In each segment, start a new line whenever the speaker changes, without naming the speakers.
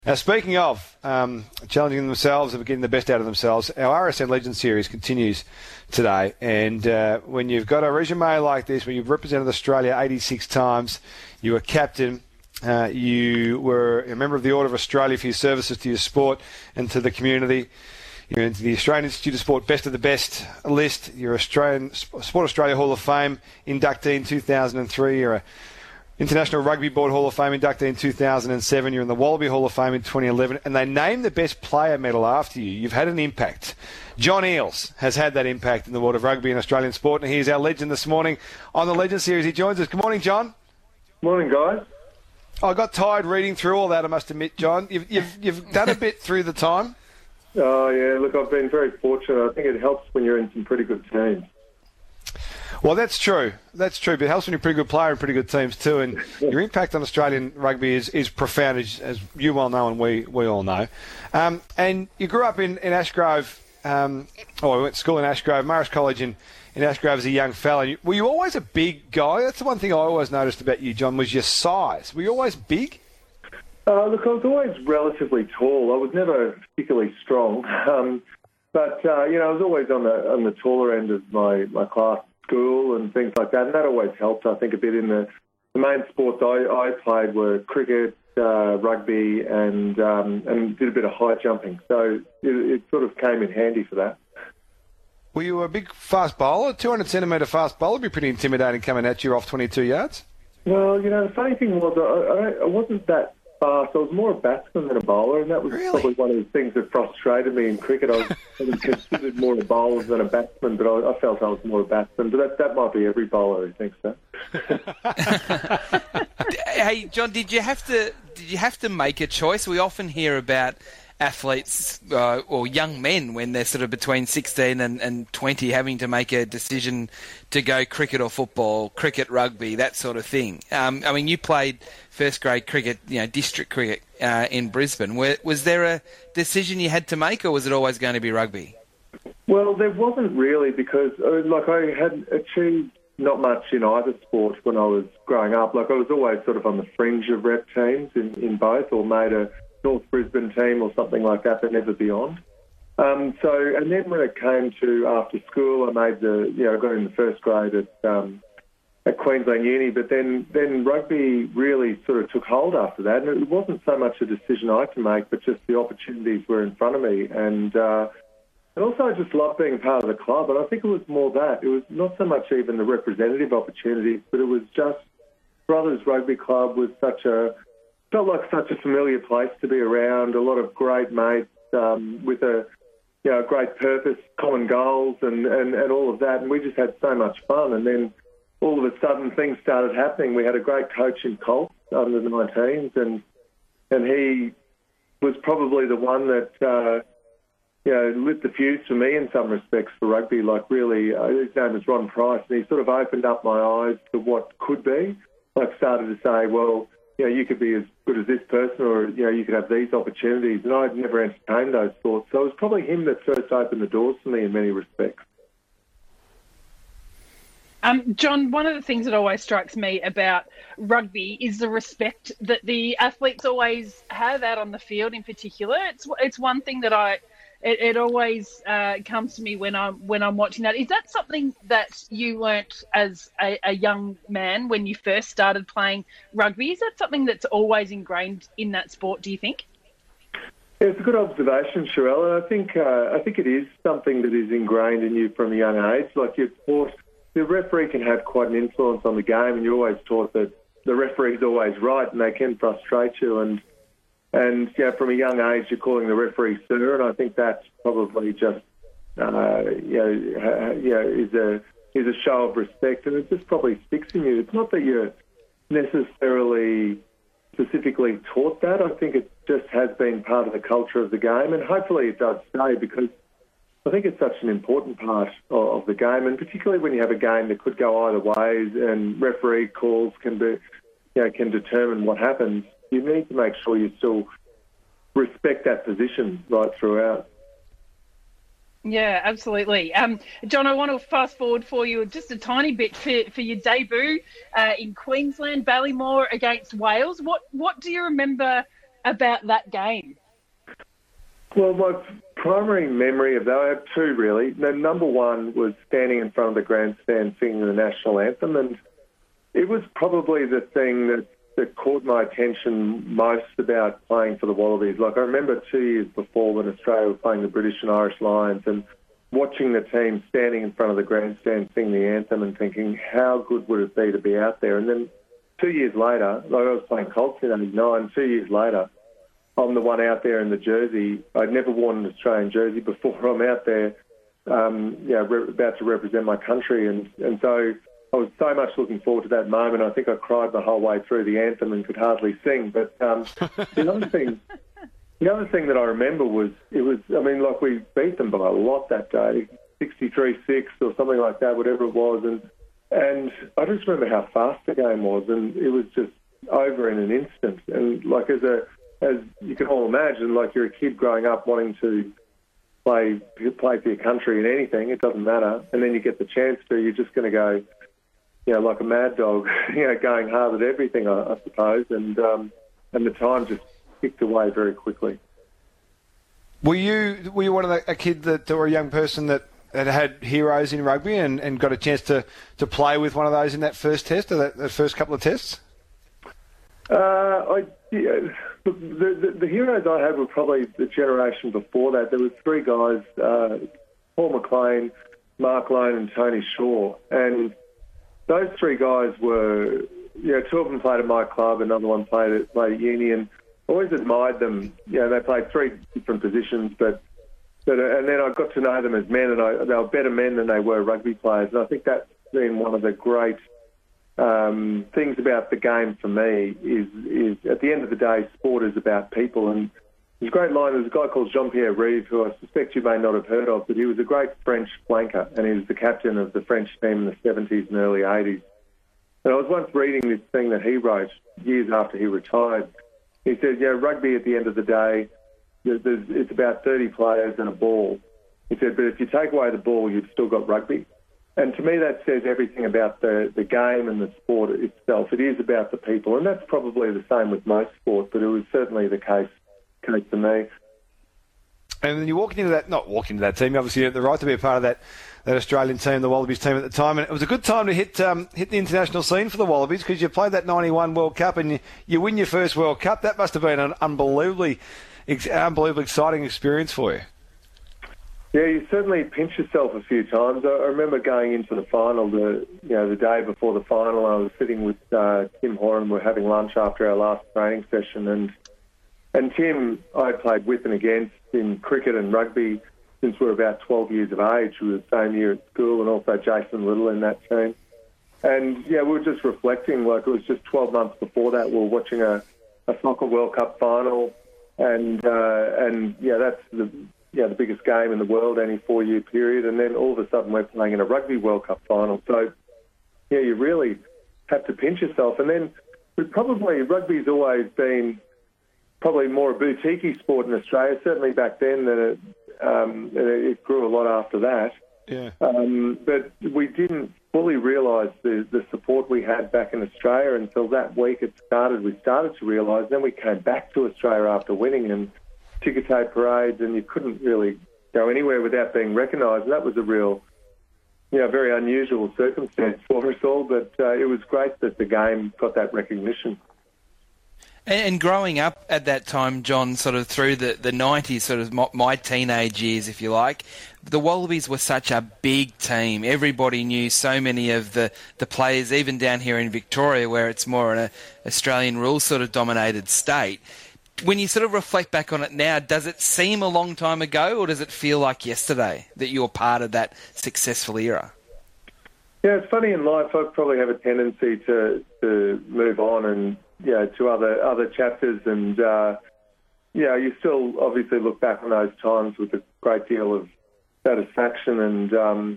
Now, speaking of challenging themselves and getting the best out of themselves, our RSN Legends series continues today. And when you've got a resume like this, when you've represented Australia 86 times, you were captain, you were a member of the Order of Australia for your services to your sport and to the community. You're into the Australian Institute of Sport Best of the Best list. You're Australian Sport Australia Hall of Fame inductee in 2003. You're a International Rugby Board Hall of Fame inductee in 2007. You're in the Wallaby Hall of Fame in 2011. And they named the Best Player medal after you. You've had an impact. John Eales has had that impact in the world of rugby and Australian sport. And here's our legend this morning on the Legend Series. He joins us. Good morning, John.
Morning, guys.
I got tired reading through all that, I must admit, John. You've done a bit through the time.
Oh, yeah. Look, I've been very fortunate. I think it helps when you're in some pretty good teams.
Well, that's true. That's true. But it helps when you're a pretty good player and pretty good teams too. And your impact on Australian rugby is profound, as you well know and we all know. And you grew up in Ashgrove. We went to school in Ashgrove, Morris College in Ashgrove as a young fella. Were you always a big guy? That's the one thing I always noticed about you, John, was your size. Were you always big?
Look, I was always relatively tall. I was never particularly strong. But I was always on the taller end of my class. School and things like that, and that always helped, I think, a bit in the main sports I played were cricket, rugby, and did a bit of high jumping. So it sort of came in handy for that.
Were you a big fast bowler? 200-centimetre fast bowler would be pretty intimidating coming at you off 22 yards.
Well, the funny thing was I wasn't that fast. I was more a batsman than a bowler, and that was probably one of the things that frustrated me in cricket. I was considered more a bowler than a batsman, but I felt I was more a batsman. But that might be every bowler who thinks so.
Hey, John, did you have to make a choice? We often hear about athletes or young men when they're sort of between 16 and 20 having to make a decision to go cricket or football, cricket, rugby, that sort of thing. You played first grade cricket, district cricket in Brisbane. Was there a decision you had to make, or was it always going to be rugby?
Well, there wasn't really, because I had achieved not much in either sport when I was growing up. I was always sort of on the fringe of rep teams in both, or made a North Brisbane team or something like that, but never beyond. And then when it came to after school, I made I got in the first grade at Queensland Uni, but then rugby really sort of took hold after that. And it wasn't so much a decision I had to make, but just the opportunities were in front of me. And also I just loved being part of the club. And I think it was more that. It was not so much even the representative opportunities, but it was just Brothers Rugby Club was felt like such a familiar place to be around, a lot of great mates with a great purpose, common goals and all of that. And we just had so much fun. And then all of a sudden things started happening. We had a great coach in Colt under the 19s, and he was probably the one that lit the fuse for me in some respects for rugby. His name is Ron Price, and he sort of opened up my eyes to what could be. Started to say, well, you could be as good as this person, or, you could have these opportunities. And I'd never entertained those thoughts. So it was probably him that first opened the doors for me in many respects.
John, one of the things that always strikes me about rugby is the respect that the athletes always have out on the field in particular. It's one thing that it always comes to me when I'm watching that. Is that something that you learnt as a young man when you first started playing rugby? Is that something that's always ingrained in that sport, do you think?
Yeah, it's a good observation, Sherelle. And I think it is something that is ingrained in you from a young age. You're taught, the referee can have quite an influence on the game, and you're always taught that the referee's always right, and they can frustrate you. And from a young age, you're calling the referee sir, and I think that's probably just is a show of respect, and it just probably sticks in you. It's not that you're necessarily specifically taught that. I think it just has been part of the culture of the game, and hopefully it does stay, because I think it's such an important part of the game, and particularly when you have a game that could go either ways, and referee calls can determine what happens. You need to make sure you still respect that position right throughout.
Yeah, absolutely. John, I want to fast forward for you just a tiny bit for your debut in Queensland, Ballymore against Wales. What do you remember about that game?
Well, my primary memory of that, I have two really. The number one was standing in front of the grandstand singing the national anthem, and it was probably the thing that caught my attention most about playing for the Wallabies. Like, I remember 2 years before when Australia were playing the British and Irish Lions and watching the team standing in front of the grandstand singing the anthem and thinking, how good would it be to be out there? And then 2 years later, like I was playing Colts in '89, 2 years later, I'm the one out there in the jersey. I'd never worn an Australian jersey before. I'm out there, about to represent my country. And so I was so much looking forward to that moment. I think I cried the whole way through the anthem and could hardly sing. But the other thing that I remember was, we beat them by a lot that day, 63-6 or something like that, whatever it was. And I just remember how fast the game was, and it was just over in an instant. And like, as you can all imagine, like, you're a kid growing up wanting to play for your country in anything, it doesn't matter. And then you get the chance to, you're just going to go, like a mad dog, going hard at everything, I suppose. And the time just ticked away very quickly.
Were you one of a kid or a young person that had heroes in rugby and got a chance to play with one of those in that first test, or that first couple of tests?
The heroes I had were probably the generation before that. There were three guys, Paul McLean, Mark Lone and Tony Shaw. And those three guys were, two of them played at my club, another one played at uni, and always admired them. They played three different positions, but and then I got to know them as men, and they were better men than they were rugby players. And I think that's been one of the great things about the game for me is at the end of the day, sport is about people. And there's a great line. There's a guy called Jean-Pierre Rive, who I suspect you may not have heard of, but he was a great French flanker, and he was the captain of the French team in the 70s and early 80s. And I was once reading this thing that he wrote years after he retired. He said, rugby at the end of the day, it's about 30 players and a ball. He said, but if you take away the ball, you've still got rugby. And to me, that says everything about the game and the sport itself. It is about the people, and that's probably the same with most sports, but it was certainly the case for me.
And then you walked into that team. Obviously, you had the right to be a part of that Australian team, the Wallabies team at the time, and it was a good time to hit the international scene for the Wallabies, because you played that '91 World Cup and you win your first World Cup. That must have been an unbelievably exciting experience for you.
Yeah, you certainly pinch yourself a few times. I remember going into the final, the day before the final. I was sitting with Tim Horan. We're having lunch after our last training session, and Tim, I played with and against in cricket and rugby since we were about 12 years of age. We were the same year at school, and also Jason Little in that team. And we were just reflecting, like, it was just 12 months before that. We were watching a soccer World Cup final, and that's the biggest game in the world, any 4-year period. And then all of a sudden we're playing in a rugby World Cup final. So, you really have to pinch yourself. And then rugby's always been probably more a boutique sport in Australia, certainly back then, than it grew a lot after that.
Yeah.
But we didn't fully realise the support we had back in Australia until that week it started. We started to realise. Then we came back to Australia after winning, and ticker tape parades, and you couldn't really go anywhere without being recognised. And that was a real, very unusual circumstance for us all, but it was great that the game got that recognition.
And growing up at that time, John, sort of through the 90s, sort of my teenage years, if you like, the Wallabies were such a big team. Everybody knew so many of the players, even down here in Victoria, where it's more an Australian rules sort of dominated state. When you sort of reflect back on it now, does it seem a long time ago, or does it feel like yesterday that you're part of that successful era?
Yeah, it's funny in life. I probably have a tendency to move on and to other chapters, and you still obviously look back on those times with a great deal of satisfaction, and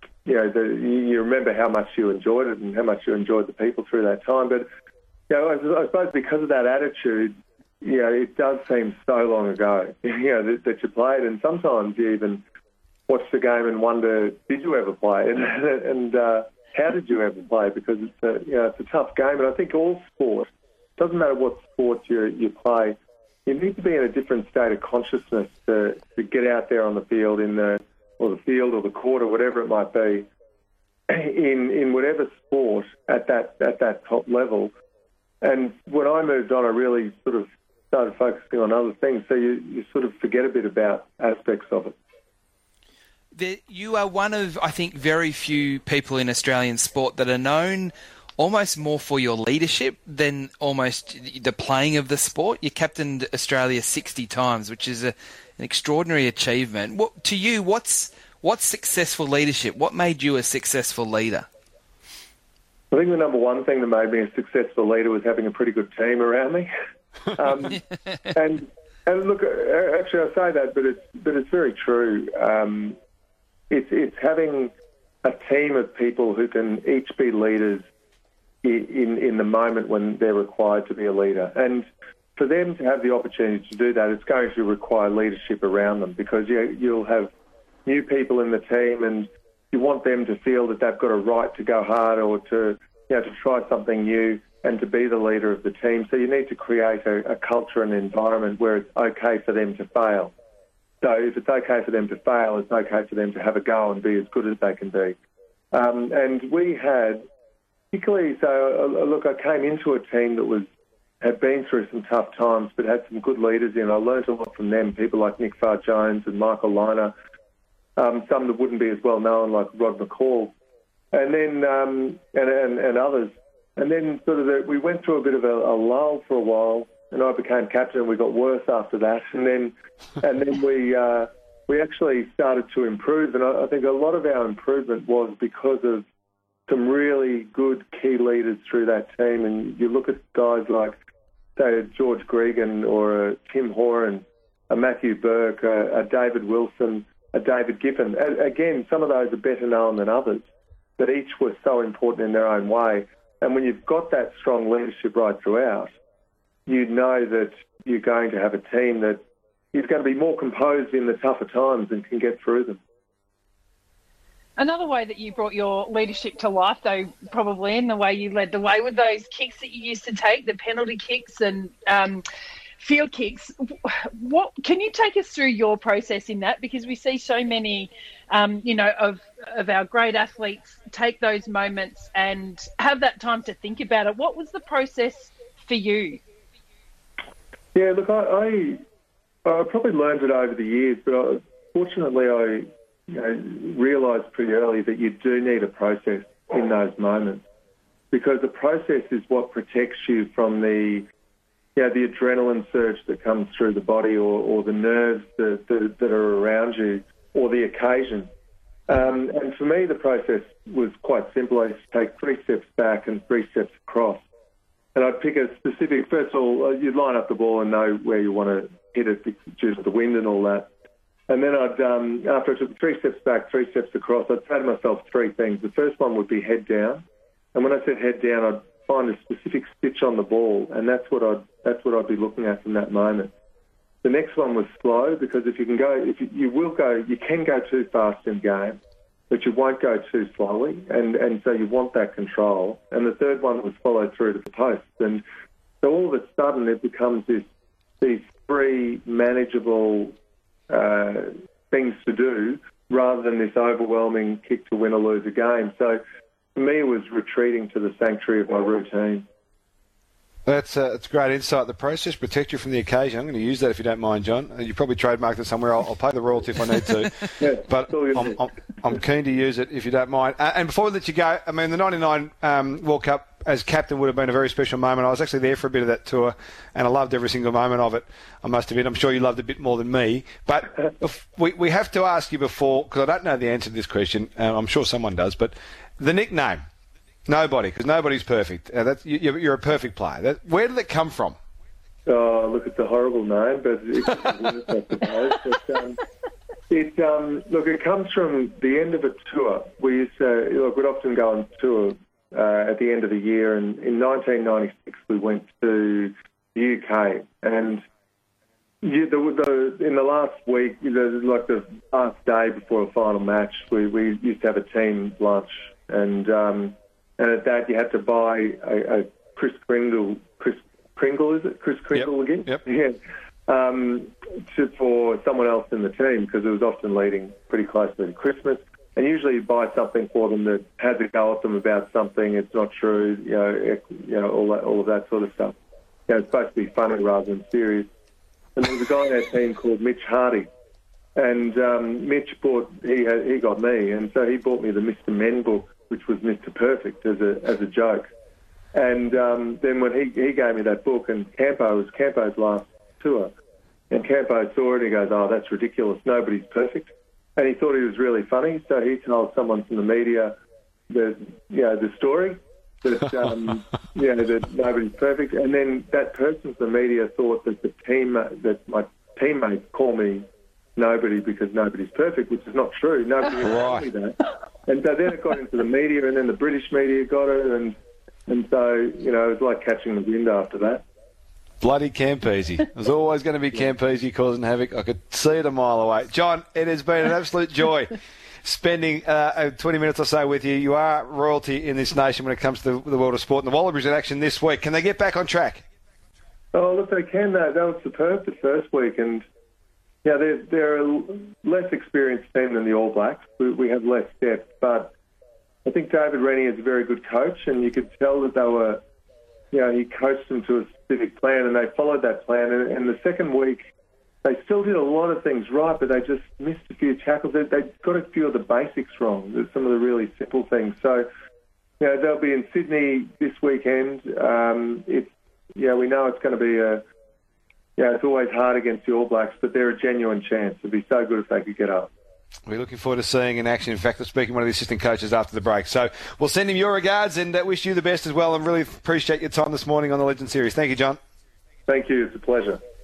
you remember how much you enjoyed it and how much you enjoyed the people through that time. But I suppose because of that attitude, it does seem so long ago, that you played, and sometimes you even watch the game and wonder, did you ever play? And how did you ever play? Because it's a tough game, and I think all sport, doesn't matter what sport you play, you need to be in a different state of consciousness to get out there on the field or the court or whatever it might be, in whatever sport at that top level. And when I moved on, I really sort of started focusing on other things. So you sort of forget a bit about aspects of it.
You are one of, I think, very few people in Australian sport that are known almost more for your leadership than almost the playing of the sport. You captained Australia 60 times, which is an extraordinary achievement. To you, what's successful leadership? What made you a successful leader?
I think the number one thing that made me a successful leader was having a pretty good team around me. And look, actually, I say that, but it's very true. It's having a team of people who can each be leaders in the moment when they're required to be a leader. And for them to have the opportunity to do that, it's going to require leadership around them, because you'll have new people in the team, and you want them to feel that they've got a right to go hard or to try something new and to be the leader of the team. So you need to create a culture and environment where it's okay for them to fail. So if it's okay for them to fail, it's okay for them to have a go and be as good as they can be. And we had, particularly, look, I came into a team that had been through some tough times but had some good leaders in. I learned a lot from them, people like Nick Farr-Jones and Michael Liner, some that wouldn't be as well known, like Rod McCall, and then and others. And then we went through a bit of a lull for a while, and I became captain, and we got worse after that. And then we actually started to improve, and I think a lot of our improvement was because of some really good key leaders through that team. And you look at guys like, say, George Gregan or a Tim Horan, a Matthew Burke, a David Wilson, a David Giffen. Again, some of those are better known than others, but each were so important in their own way. And when you've got that strong leadership right throughout, you know that you're going to have a team that is going to be more composed in the tougher times and can get through them.
Another way that you brought your leadership to life, though, probably in the way you led the way with those kicks that you used to take, the penalty kicks and field kicks. What can you take us through your process in that? Because we see so many, of our great athletes take those moments and have that time to think about it. What was the process for you?
Yeah, look, I probably learned it over the years, but fortunately I realised pretty early that you do need a process in those moments, because the process is what protects you from the adrenaline surge that comes through the body or the nerves that are around you or the occasion. And for me, the process was quite simple. I used to take 3 steps back and 3 steps across. And I'd pick a specific, first of all, you'd line up the ball and know where you want to hit it due to the wind and all that. And then after I took 3 steps back, 3 steps across, I'd say to myself 3 things. The first one would be head down. And when I said head down, I'd find a specific stitch on the ball, and that's what I'd be looking at from that moment. The next one was slow, because you can go too fast in game, but you won't go too slowly, and so you want that control. And the third one was follow through to the post. And so all of a sudden it becomes these 3 manageable things to do, rather than this overwhelming kick to win or lose a game. So for me, it was retreating to the sanctuary of my routine.
That's great insight. The process protects you from the occasion. I'm going to use that if you don't mind, John. You probably trademarked it somewhere. I'll pay the royalty if I need to.
Yeah,
but I'm keen to use it if you don't mind. And before we let you go, I mean, the 99 World Cup as captain would have been a very special moment. I was actually there for a bit of that tour, and I loved every single moment of it, I must admit. I'm sure you loved it a bit more than me. But we have to ask you before, because I don't know the answer to this question. I'm sure someone does, but the nickname. Nobody, because nobody's perfect. You're a perfect player. Where did it come from?
Oh, look, it's a horrible name, but it's I suppose. It comes from the end of a tour. We used to, we'd often go on tour at the end of the year, and in 1996 we went to the UK, and in the last week, like the last day before a final match, we used to have a team lunch, and at that you had to buy a Kris Kringle, is it? Kris Kringle again?
Yep.
Yeah. for someone else in the team, because it was often leading pretty closely to Christmas. And usually you buy something for them that has a go at them about something. It's not true, all of that sort of stuff. It's supposed to be funny rather than serious. And there was a guy in our team called Mitch Hardy. And Mitch he got me, and so he bought me the Mr. Men book, which was Mr. Perfect, as a joke. And then when he gave me that book, and it was Campo's last tour, and Campo saw it, he goes, "Oh, that's ridiculous, nobody's perfect." And he thought he was really funny, so he told someone from the media the story that that nobody's perfect. And then that person from the media thought that my teammates call me nobody because nobody's perfect, which is not true. Nobody ever told me that. And so then it got into the media, and then the British media got it, and so it was like catching the wind after that.
Bloody Campese. It was always going to be Campese causing havoc. I could see it a mile away. John, it has been an absolute joy spending 20 minutes or so with you. You are royalty in this nation when it comes to the world of sport. And the Wallabies in action this week. Can they get back on track?
Oh, look, they can. They were superb the first week. And, they're a less experienced team than the All Blacks. We have less depth. But I think David Rennie is a very good coach, and you could tell that they were... he coached them to a specific plan, and they followed that plan. And the second week, they still did a lot of things right, but they just missed a few tackles. They got a few of the basics wrong, some of the really simple things. So, they'll be in Sydney this weekend. We know it's going to be it's always hard against the All Blacks, but they're a genuine chance. It'd be so good if they could get up.
We're looking forward to seeing in action. In fact, we're speaking to one of the assistant coaches after the break. So we'll send him your regards and wish you the best as well, and really appreciate your time this morning on the Legend Series. Thank you, John.
Thank you. It's a pleasure.